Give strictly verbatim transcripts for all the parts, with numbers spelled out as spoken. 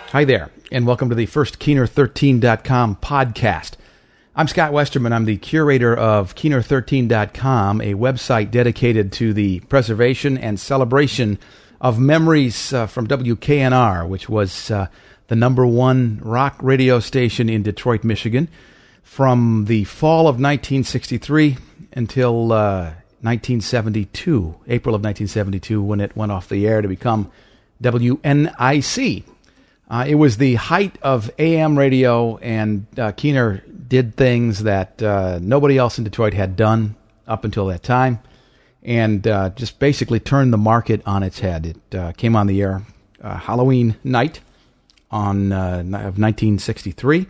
Hi there, and welcome to the first Keener thirteen dot com podcast. I'm Scott Westerman. I'm the curator of Keener thirteen dot com, a website dedicated to the preservation and celebration of memories uh, from W K N R, which was uh, the number one rock radio station in Detroit, Michigan, from the fall of nineteen sixty-three until uh, nineteen seventy-two, April of nineteen seventy-two, when it went off the air to become W N I C. Uh, it was the height of A M radio, and uh, Keener did things that uh, nobody else in Detroit had done up until that time, and uh, just basically turned the market on its head. It uh, came on the air uh, Halloween night on uh, of nineteen sixty-three,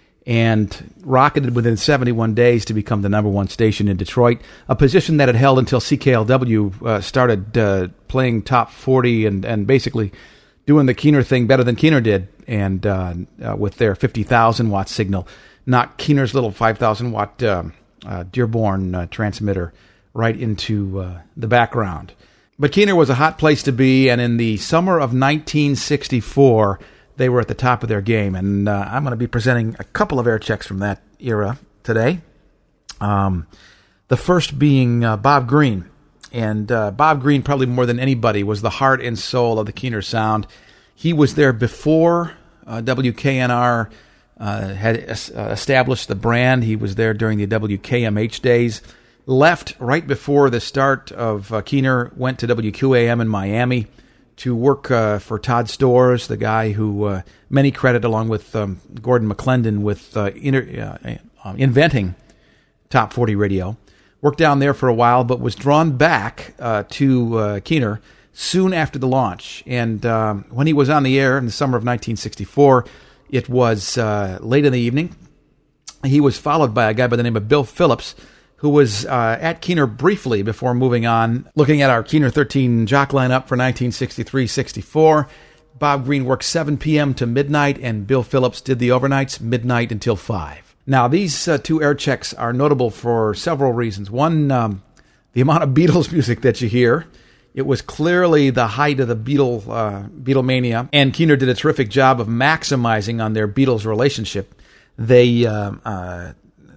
and rocketed within seventy-one days to become the number one station in Detroit, a position that it held until C K L W uh, started uh, playing top forty and, and basically doing the Keener thing better than Keener did, and uh, uh, with their fifty thousand watt signal, knocked Keener's little five thousand watt uh, uh, Dearborn uh, transmitter right into uh, the background. But Keener was a hot place to be, and in the summer of nineteen sixty-four, they were at the top of their game, and uh, I'm going to be presenting a couple of air checks from that era today. Um, the first being uh, Bob Green. And uh, Bob Green, probably more than anybody, was the heart and soul of the Keener sound. He was there before uh, W K N R uh, had uh, established the brand. He was there during the W K M H days. Left right before the start of uh, Keener, went to W Q A M in Miami to work uh, for Todd Storrs, the guy who uh, many credit, along with um, Gordon McClendon, with uh, inter- uh, inventing Top forty radio. Worked down there for a while, but was drawn back uh, to uh, Keener soon after the launch. And um, when he was on the air in the summer of nineteen sixty-four, it was uh, late in the evening. He was followed by a guy by the name of Bill Phillips, who was uh, at Keener briefly before moving on. Looking at our Keener thirteen jock lineup for nineteen sixty-three sixty-four, Bob Green worked seven p.m. to midnight, and Bill Phillips did the overnights, midnight until five. Now, these uh, two air checks are notable for several reasons. One, um, the amount of Beatles music that you hear. It was clearly the height of the Beatle, uh, Beatlemania, and Keener did a terrific job of maximizing on their Beatles relationship. They uh, uh,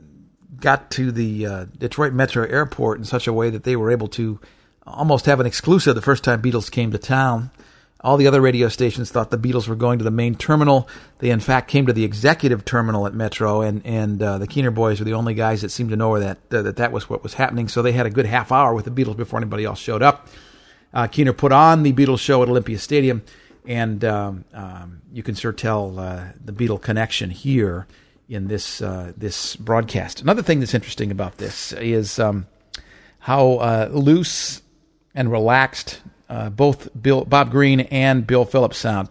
got to the uh, Detroit Metro Airport in such a way that they were able to almost have an exclusive the first time Beatles came to town. All the other radio stations thought the Beatles were going to the main terminal. They, in fact, came to the executive terminal at Metro, and, and uh, the Keener boys were the only guys that seemed to know that, uh, that that was what was happening. So they had a good half hour with the Beatles before anybody else showed up. Uh, Keener put on the Beatles show at Olympia Stadium, and um, um, you can sure tell uh, the Beatle connection here in this uh, this broadcast. Another thing that's interesting about this is um, how uh, loose and relaxed Uh, both Bill, Bob Green and Bill Phillips sound.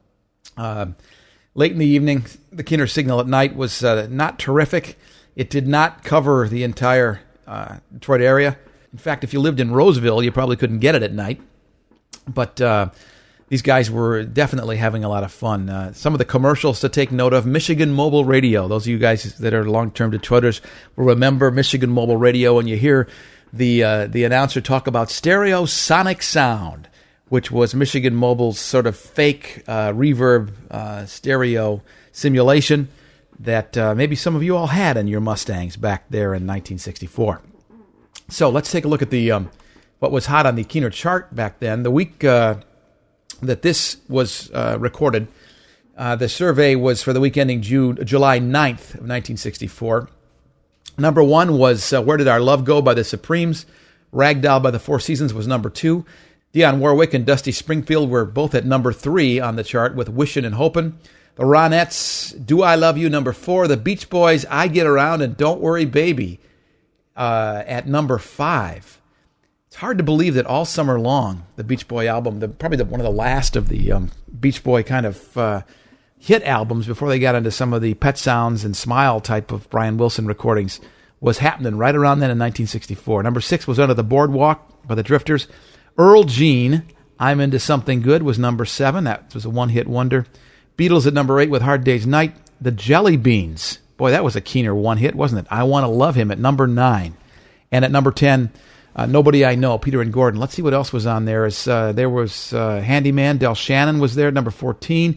Uh, late in the evening, the Keener signal at night was uh, not terrific. It did not cover the entire uh, Detroit area. In fact, if you lived in Roseville, you probably couldn't get it at night. But uh, these guys were definitely having a lot of fun. Uh, some of the commercials to take note of: Michigan Mobile Radio. Those of you guys that are long-term Detroiters will remember Michigan Mobile Radio, and you hear the uh, the announcer talk about stereo sonic sound, which was Michigan Mobile's sort of fake uh, reverb uh, stereo simulation that uh, maybe some of you all had in your Mustangs back there in nineteen sixty-four. So let's take a look at the um, what was hot on the Keener chart back then. The week uh, that this was uh, recorded, uh, the survey was for the week ending June, July ninth of nineteen sixty-four. Number one was uh, Where Did Our Love Go by the Supremes. Ragdoll by the Four Seasons was number two. Dionne Warwick and Dusty Springfield were both at number three on the chart with Wishin' and Hopin'. The Ronettes, Do I Love You, number four. The Beach Boys, I Get Around and Don't Worry Baby uh, at number five. It's hard to believe that all summer long, the Beach Boy album, the, probably the, one of the last of the um, Beach Boy kind of uh, hit albums before they got into some of the Pet Sounds and Smile type of Brian Wilson recordings, was happening right around then in nineteen sixty-four. Number six was Under the Boardwalk by the Drifters. Earl Jean, I'm Into Something Good, was number seven. That was a one-hit wonder. Beatles at number eight with Hard Day's Night. The Jelly Beans. Boy, that was a Keener one-hit, wasn't it? I Want to Love Him at number nine. And at number ten, uh, Nobody I Know, Peter and Gordon. Let's see what else was on there. As, uh, there was uh, Handyman. Del Shannon was there at number fourteen.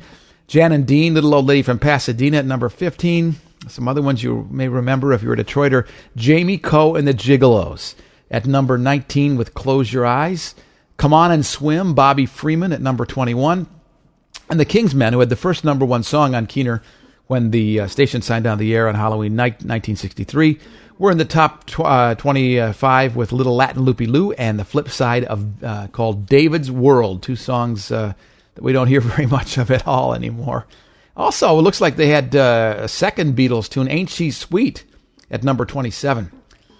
Jan and Dean, Little Old Lady from Pasadena at number fifteen. Some other ones you may remember if you're a Detroiter. Jamie Coe and the Gigolos at number nineteen with Close Your Eyes. Come On and Swim, Bobby Freeman at number twenty-one. And the Kingsmen, who had the first number one song on Keener when the uh, station signed on the air on Halloween night, nineteen sixty-three, were in the top tw- uh, twenty-five with Little Latin Loopy Loo and the flip side of uh, called David's World, two songs uh, that we don't hear very much of at all anymore. Also, it looks like they had uh, a second Beatles tune, Ain't She Sweet, at number twenty-seven.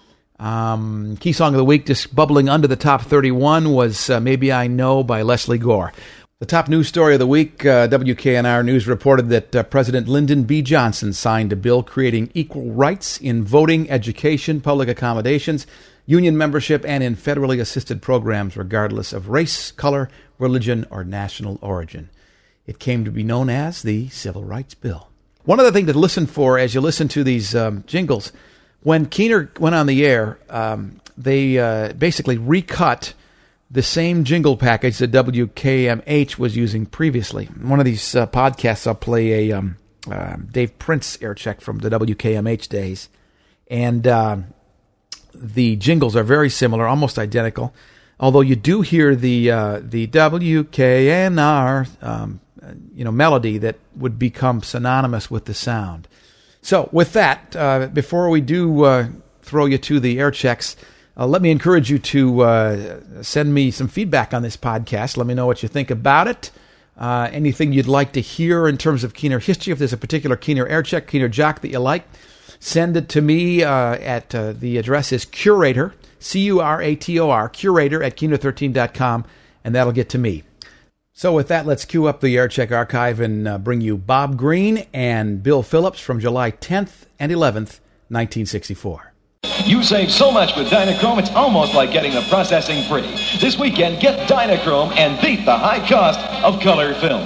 Um, key song of the week, just bubbling under the top thirty-one, was uh, Maybe I Know by Leslie Gore. The top news story of the week, uh, W K N R News reported that uh, President Lyndon B. Johnson signed a bill creating equal rights in voting, education, public accommodations, union membership, and in federally assisted programs, regardless of race, color, religion, or national origin. It came to be known as the Civil Rights Bill. One other thing to listen for as you listen to these um, jingles, when Keener went on the air, um, they uh, basically recut the same jingle package that W K M H was using previously. One of these uh, podcasts, I'll play a um, uh, Dave Prince air check from the W K M H days. And uh, the jingles are very similar, almost identical. Although you do hear the uh, the W K N R um, you know, melody that would become synonymous with the sound. So with that, uh, before we do uh, throw you to the air checks, uh, let me encourage you to uh, send me some feedback on this podcast. Let me know what you think about it. Uh, anything you'd like to hear in terms of Keener history. If there's a particular Keener air check, Keener jock that you like, send it to me uh, at uh, the address is curator, C U R A T O R, curator at keener thirteen dot com, and that'll get to me. So with that, let's cue up the Aircheck archive and uh, bring you Bob Green and Bill Phillips from July tenth and eleventh, nineteen sixty-four. You save so much with Dynachrome, it's almost like getting the processing free. This weekend, get Dynachrome and beat the high cost of color film.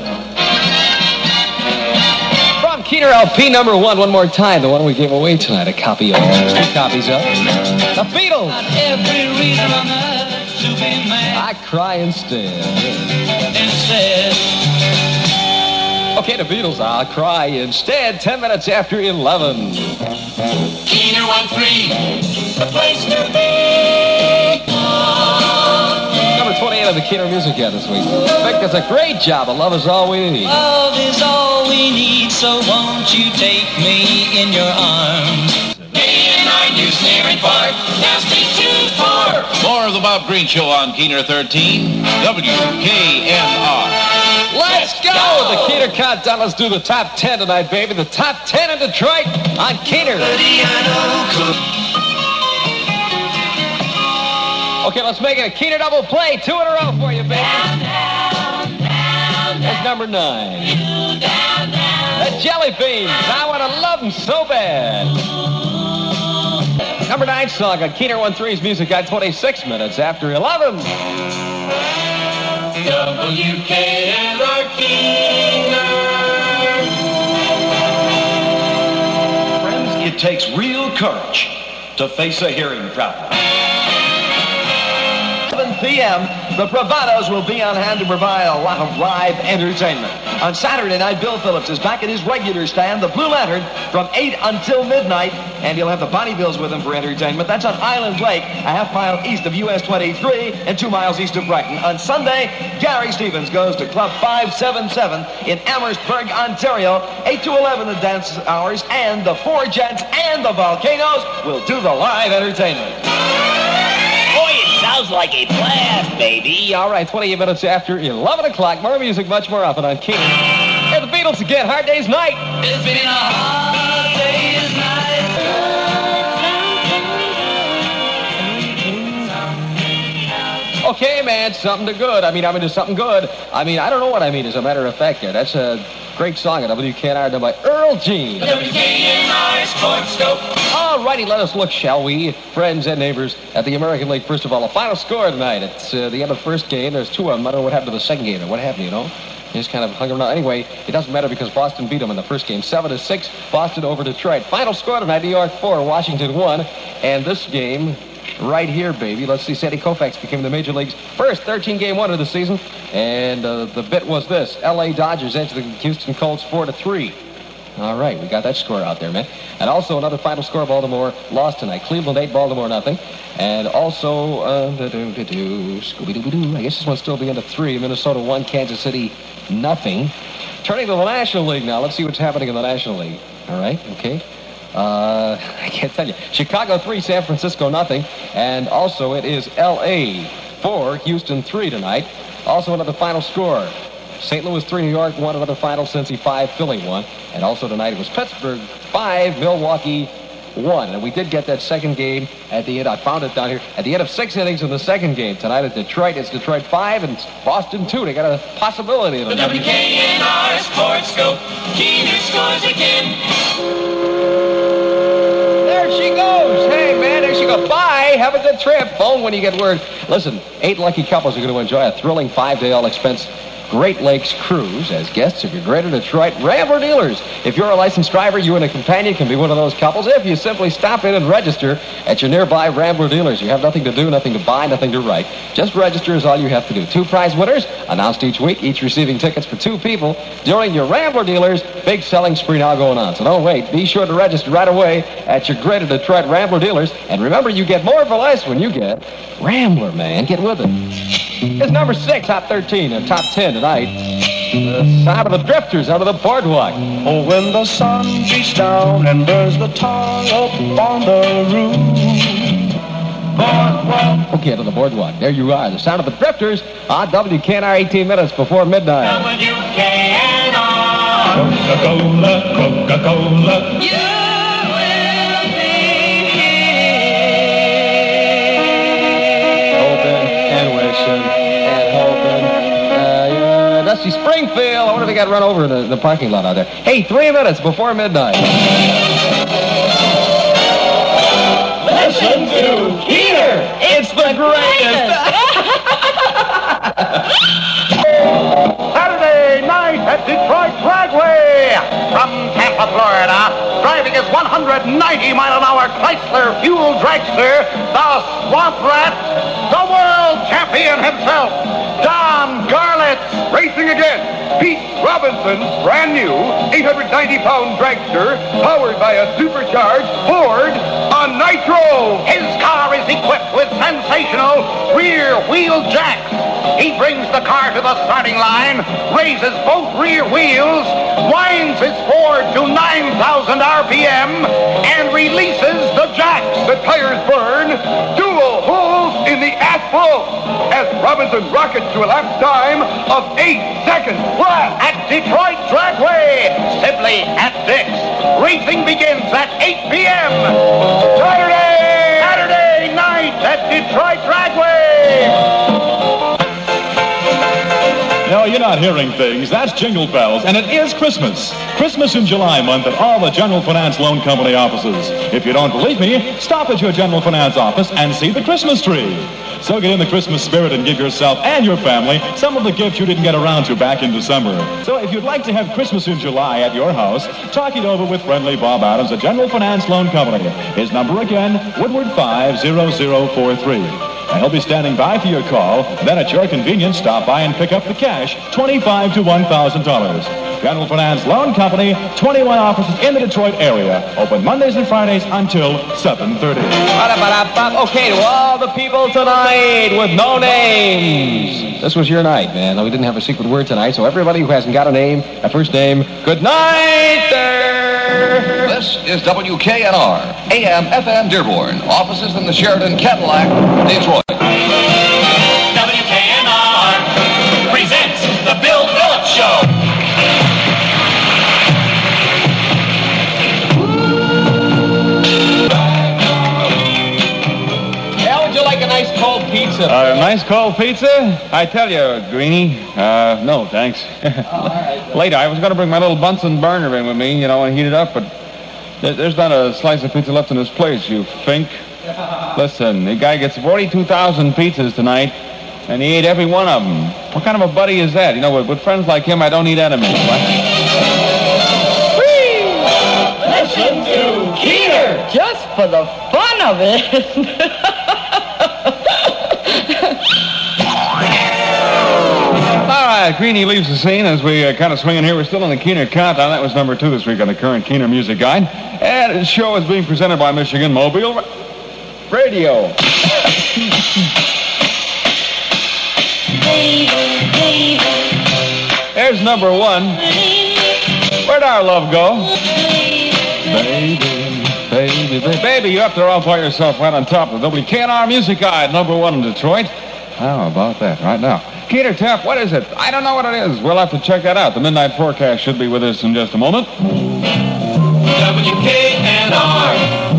From Keener L P number one, one more time, the one we gave away tonight, a copy of, two copies of The Beatles. Every reason on earth to be mad. I Cry Instead. Instead. Okay, the Beatles, I'll Cry Instead, ten minutes after eleven. Keener one three, the place to be. Number twenty-eight of the Keener Music Guide this week. Vic does a great job of Love Is All We Need. Love is all we need, so won't you take me in your arms? Day and night, you sneering fart, nasty too far. More of the Bob Green Show on Keener thirteen, W K N R. Let's go! The Keener Countdown. Let's do the top ten tonight, baby. The top ten in Detroit on Keener. Okay, let's make it a Keener double play. Two in a row for you, baby. Down, down, down, That's number nine. you down, down. The Jelly Beans. I want to love them so bad. Number nine song on Keener one three's Music Guide, twenty-six minutes after eleven. W K N R Keener. Friends, it takes real courage to face a hearing problem. seven p.m., the Bravados will be on hand to provide a lot of live entertainment. On Saturday night, Bill Phillips is back at his regular stand, the Blue Lantern, from eight until midnight, and he'll have the Bonnie Bills with him for entertainment. That's on Island Lake, a half mile east of U S twenty-three and two miles east of Brighton. On Sunday, Gary Stevens goes to Club five seventy-seven in Amherstburg, Ontario. eight to eleven the dance hours, and the Four Gents and the Volcanoes will do the live entertainment. Boy, it sounds like a blast, baby. All right, twenty-eight minutes after eleven o'clock. More music, much more often on Keener. Hey, the Beatles again. Hard Day's Night. It's been a hard day's night. Okay, man, something to good. I mean, I'm into something good. I mean, I don't know what I mean, as a matter of fact, there. That's a great song at W K N R done by Earl Jean. W K N R Sports Scope. All righty, let us look, shall we, friends and neighbors, at the American League. First of all, a final score tonight. It's uh, the end of the first game. There's two of them. I don't know what happened to the second game. What happened, you know? They just kind of hung around. Anyway, it doesn't matter because Boston beat them in the first game. seven to six, Boston over Detroit. Final score tonight, New York four, Washington one. And this game right here, baby. Let's see. Sandy Koufax became the Major League's first thirteen-game winner of the season. And uh, the bit was this. L A Dodgers edged the Houston Colts four to three. All right, we got that score out there, man. And also another final score, Baltimore lost tonight. Cleveland eight, Baltimore nothing. And also, uh, do-do-do-do, Scooby-Doo-Doo. I guess this one's still the end of three. Minnesota one, Kansas City nothing. Turning to the National League now. Let's see what's happening in the National League. All right, okay. Uh, I can't tell you. Chicago three, San Francisco nothing. And also it is L A four, Houston three tonight. Also another final score. Saint Louis three, New York one, another final Cincy five, Philly one. And also tonight it was Pittsburgh five, Milwaukee one. And we did get that second game at the end. I found it down here. At the end of six innings in the second game tonight at Detroit, it's Detroit five and Boston two. They got a possibility of The W K N R Sports Scope. Keener scores again. There she goes. Hey, man, there she goes. Bye. Have a good trip. Phone when you get word. Listen, eight lucky couples are going to enjoy a thrilling five-day all-expense Great Lakes cruise as guests of your Greater Detroit Rambler dealers. If you're a licensed driver, you and a companion can be one of those couples if you simply stop in and register at your nearby Rambler dealers. You have nothing to do, nothing to buy, nothing to write. Just register is all you have to do. Two prize winners announced each week, each receiving tickets for two people during your Rambler dealers' big selling spree now going on. So don't wait. Be sure to register right away at your Greater Detroit Rambler dealers. And remember, you get more for less when you get Rambler, man. Get with it. It's number six, top thirteen, and top ten tonight. The sound of the Drifters out of the Boardwalk. Oh, when the sun beats down and burns the tar up on the roof. Boardwalk. Okay, to the Boardwalk. There you are. The sound of the Drifters on W K N R eighteen minutes before midnight. W K N R. Coca-Cola, Coca-Cola. You will be Hoping and wishing and hoping. Uh, yeah, Dusty Springfield. I wonder if they got run over in the, the parking lot out there. Hey, three minutes before midnight. Listen to Keener. It's the greatest. Saturday night at Detroit Dragway. From Tampa, Florida, driving his one hundred ninety mile an hour Chrysler fuel dragster, the Swamp Rat, the world champion himself, Don Garlits. Racing again, Pete Robinson's brand new eight hundred ninety pound dragster, powered by a supercharged Ford on Nitro. His car is equipped with sensational rear wheel jacks. He brings the car to the starting line, raises both rear wheels, winds his Ford to nine thousand R P M, and releases the jacks. The tires burn, dual holes in the asphalt, as Robinson rockets to a lap time of eight seconds flat at Detroit Dragway, simply at Dick's. Racing begins at eight p.m. Saturday, Saturday night at Detroit Dragway. No, you're not hearing things. That's Jingle Bells, and it is Christmas. Christmas in July month at all the General Finance Loan Company offices. If you don't believe me, stop at your General Finance office and see the Christmas tree. So get in the Christmas spirit and give yourself and your family some of the gifts you didn't get around to back in December. So if you'd like to have Christmas in July at your house, talk it over with friendly Bob Adams at General Finance Loan Company. His number again, Woodward five zero zero four three. And he'll be standing by for your call. Then at your convenience, stop by and pick up the cash, twenty-five to one thousand dollars. General Finance Loan Company, twenty-one offices in the Detroit area. Open Mondays and Fridays until seven thirty. Okay, to all the people tonight with no names. This was your night, man. We didn't have a secret word tonight, so everybody who hasn't got a name, a first name, good night there. This is W K N R, A M F M Dearborn. Offices in the Sheridan Cadillac, Detroit. W K N R presents the Bill Phillips Show. How would you like a nice cold pizza? Uh, nice cold pizza? I tell you, Greenie, uh, no, thanks. Later, I was going to bring my little Bunsen burner in with me, you know, and heat it up, but there, there's not a slice of pizza left in this place, you think. Listen, the guy gets forty-two thousand pizzas tonight, and he ate every one of them. What kind of a buddy is that? You know, with, with friends like him, I don't need enemies. Listen to Keener, just for the fun of it. right, Greenie leaves the scene as we uh, kind of swing in here. We're still in the Keener Countdown. That was number two this week on the current Keener Music Guide. And the show is being presented by Michigan Mobile Radio. There's number one. Where'd our love go? Baby, baby, baby. Baby, you're up there all by yourself right on top of the W K N R Music Guide, number one in Detroit. How about that right now? Keener Tap, what is it? I don't know what it is. We'll have to check that out. The Midnight Forecast should be with us in just a moment. W K N R,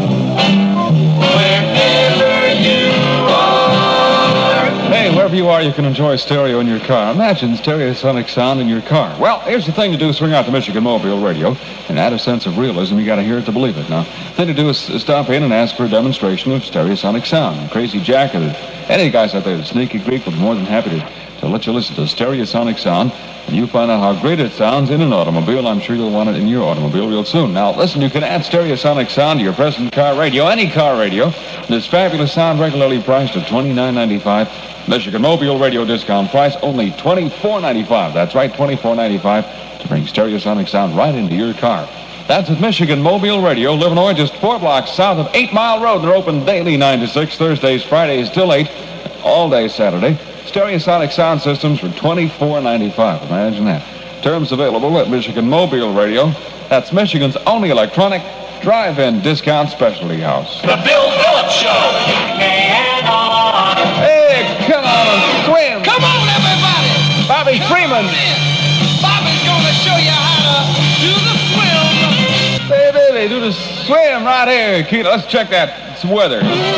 wherever you are. Hey, wherever you are, you can enjoy stereo in your car. Imagine stereosonic sound in your car. Well, here's the thing to do. Swing out to Michigan Mobile Radio and add a sense of realism. You got to hear it to believe it. Now, the thing to do is stop in and ask for a demonstration of stereosonic sound. Crazy Jack or any guys out there, the Sneaky Greek, will be more than happy to, to let you listen to stereosonic sound. And you find out how great it sounds in an automobile. I'm sure you'll want it in your automobile real soon. Now, listen, you can add stereosonic sound to your present car radio, any car radio. This fabulous sound regularly priced at twenty-nine ninety-five. Michigan Mobile Radio discount price only twenty-four ninety-five. That's right, twenty-four ninety-five to bring stereosonic sound right into your car. That's at Michigan Mobile Radio, Livernois, just four blocks south of eight Mile Road. They're open daily nine to six, Thursdays, Fridays till eight, all day Saturday. Stereosonic sound systems for twenty-four ninety-five. Imagine that. Terms available at Michigan Mobile Radio. That's Michigan's only electronic drive-in discount specialty house. The Bill Phillips Show. Hey, come on and swim. Come on, everybody. Bobby Come Freeman. on in. Bobby's going to show you how to do the swim. Hey, baby, do the swim right here. Keita, let's check that weather.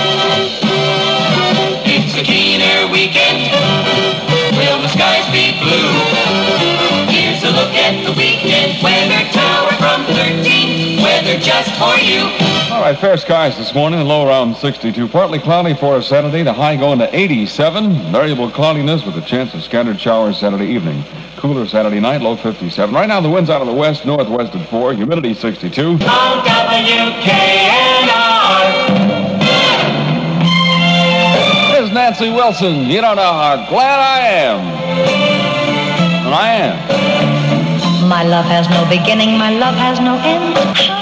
It's a Keener weekend. Will the skies be blue? Here's a look at the weekend weather tower from thirteen. Weather just for you. All right, fair skies this morning, low around sixty-two. Partly cloudy for Saturday, the high going to eighty-seven. Variable cloudiness with a chance of scattered showers Saturday evening. Cooler Saturday night, low fifty-seven. Right now, the wind's out of the west, northwest at four. Humidity sixty-two. On W K N R. There's Nancy Wilson. You don't know how glad I am. And I am. My love has no beginning, my love has no end.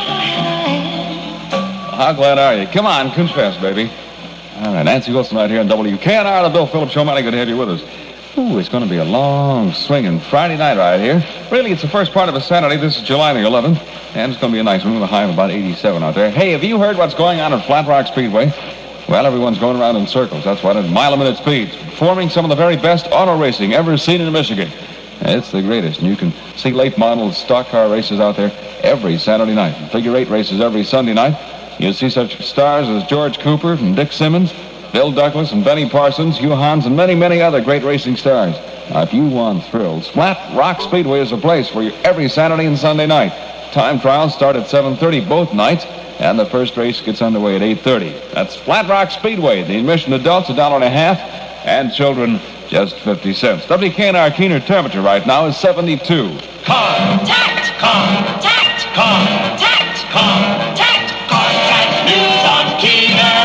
How glad are you? Come on, confess, baby. All right, Nancy Wilson right here on W K N R, the Bill Phillips Show. Mighty good to have you with us. Ooh, it's going to be a long swinging Friday night right here. Really, it's the first part of a Saturday. This is July the eleventh, and it's going to be a nice one with a high of about eighty-seven out there. Hey, have you heard what's going on at Flat Rock Speedway? Well, everyone's going around in circles. That's what, at mile-a-minute speeds, performing some of the very best auto racing ever seen in Michigan. It's the greatest, and you can see late model stock car races out there every Saturday night, and figure eight races every Sunday night. You'll see such stars as George Cooper and Dick Simmons, Bill Douglas and Benny Parsons, Hugh Hans, and many, many other great racing stars. Now, if you want thrills, Flat Rock Speedway is a place for you every Saturday and Sunday night. Time trials start at seven thirty both nights, and the first race gets underway at eight thirty. That's Flat Rock Speedway. The admission adults a dollar and a half, and children just fifty cents. W K N R Keener temperature right now is seventy-two. Contact! Contact! Contact! Contact! Contact news on Keener.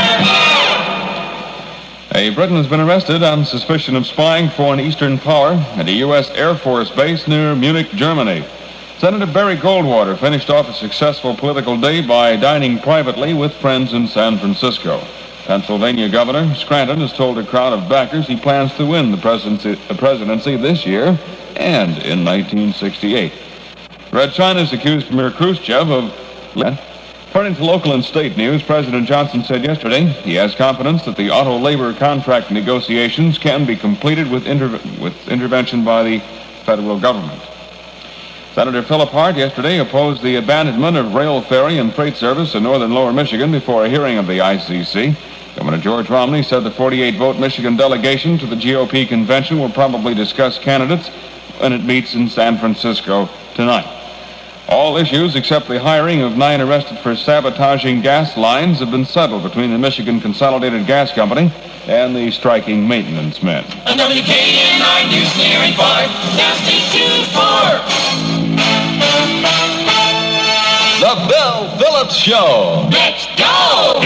A Briton has been arrested on suspicion of spying for an Eastern power at a U S Air Force base near Munich, Germany. Senator Barry Goldwater finished off a successful political day by dining privately with friends in San Francisco. Pennsylvania Governor Scranton has told a crowd of backers he plans to win the presidency, the presidency this year and in nineteen sixty-eight. Red China has accused Premier Khrushchev of... According to local and state news, President Johnson said yesterday he has confidence that the auto labor contract negotiations can be completed with, inter- with intervention by the federal government. Senator Philip Hart yesterday opposed the abandonment of rail, ferry, and freight service in northern Lower Michigan before a hearing of the I C C. Governor George Romney said the forty-eight vote Michigan delegation to the G O P convention will probably discuss candidates when it meets in San Francisco tonight. All issues except the hiring of nine arrested for sabotaging gas lines have been settled between the Michigan Consolidated Gas Company and the striking maintenance men. A W K N R News near and far. Now stay tuned for The Bill Phillips Show. Let's Go!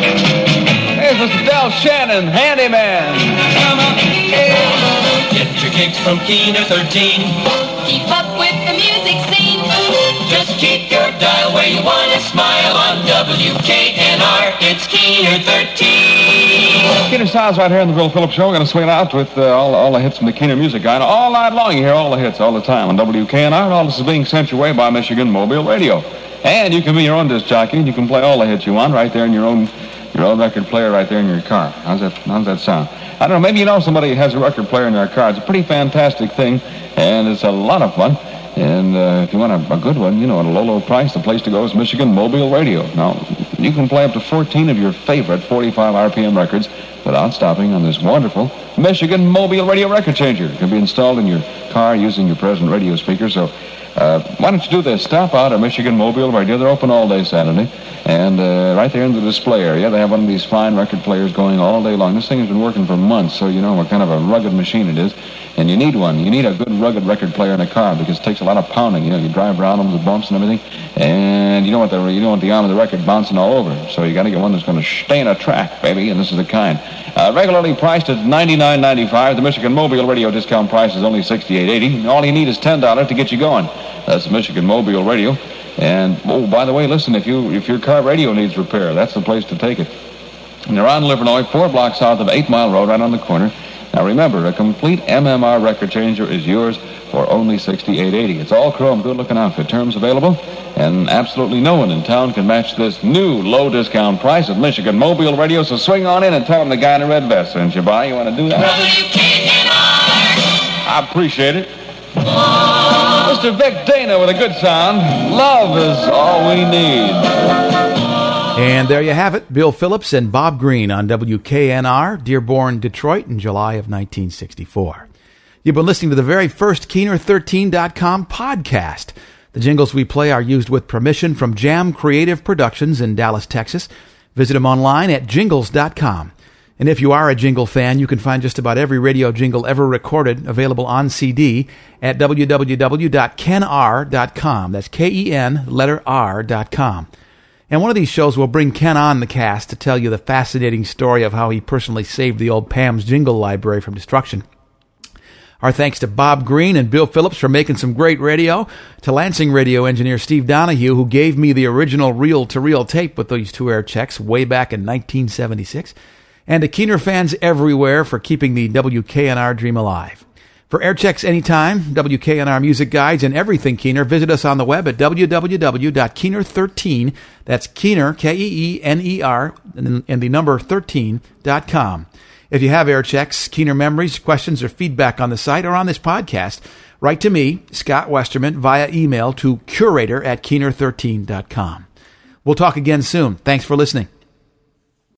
Here's Mister Del Shannon, handyman. Come on, get your kicks from Keener thirteen. Keep up with the music scene. Just keep your dial where you want to smile on W K N R. It's Keener thirteen. Keener Styles right here on the Bill Phillips Show. We're going to swing it out with uh, all, all the hits from the Keener Music Guy. And all night long, you hear all the hits all the time on W K N R. And all this is being sent your way by Michigan Mobile Radio. And you can be your own disc jockey, and you can play all the hits you want right there in your own your own record player right there in your car. How's that, how's that sound? I don't know, maybe you know somebody who has a record player in their car. It's a pretty fantastic thing, and it's a lot of fun. And uh, if you want a, a good one, you know, at a low, low price, the place to go is Michigan Mobile Radio. Now, you can play up to fourteen of your favorite forty-five R P M records without stopping on this wonderful Michigan Mobile Radio record changer. It can be installed in your car using your present radio speaker. So uh, why don't you do this? Stop out at Michigan Mobile Radio. They're open all day Saturday. And uh, right there in the display area, they have one of these fine record players going all day long. This thing has been working for months, so you know what kind of a rugged machine it is. And you need one. You need a good rugged record player in a car because it takes a lot of pounding. You know, you drive around them with bumps and everything, and you don't want the you don't want the arm of the record bouncing all over. So you got to get one that's going to stay in a track, baby. And this is the kind. Uh, regularly priced at ninety-nine ninety-five. The Michigan Mobile Radio discount price is only sixty-eight eighty. All you need is ten dollars to get you going. That's Michigan Mobile Radio. And oh, by the way, listen, if you if your car radio needs repair, that's the place to take it. And they're on Livernois, four blocks south of Eight Mile Road, right on the corner. Now remember, a complete M M R record changer is yours for only sixty-eight eighty. It's all chrome, good-looking outfit. Terms available, and absolutely no one in town can match this new low-discount price at Michigan Mobile Radio. So swing on in and tell them the guy in the red vest sent you by. You want to do that? W K N R. I appreciate it. Mister Vic Dana with a good sound. Love is all we need. And there you have it, Bill Phillips and Bob Green on W K N R, Dearborn, Detroit, in July of nineteen sixty-four. You've been listening to the very first Keener thirteen dot com podcast. The jingles we play are used with permission from Jam Creative Productions in Dallas, Texas. Visit them online at jingles dot com. And if you are a jingle fan, you can find just about every radio jingle ever recorded available on C D at w w w dot ken r dot com. That's K E N, letter R, dot com. And one of these shows will bring Ken on the cast to tell you the fascinating story of how he personally saved the old Pam's Jingle Library from destruction. Our thanks to Bob Green and Bill Phillips for making some great radio, to Lansing radio engineer Steve Donahue, who gave me the original reel-to-reel tape with these two air checks way back in nineteen seventy-six, and to Keener fans everywhere for keeping the W K N R dream alive. For air checks anytime, W K N R music guides, and everything Keener, visit us on the web at w w w dot keener thirteen, that's Keener, K E E N E R, and the number thirteen dot com. If you have air checks, Keener memories, questions, or feedback on the site or on this podcast, write to me, Scott Westerman, via email to curator at keener thirteen dot com. We'll talk again soon. Thanks for listening.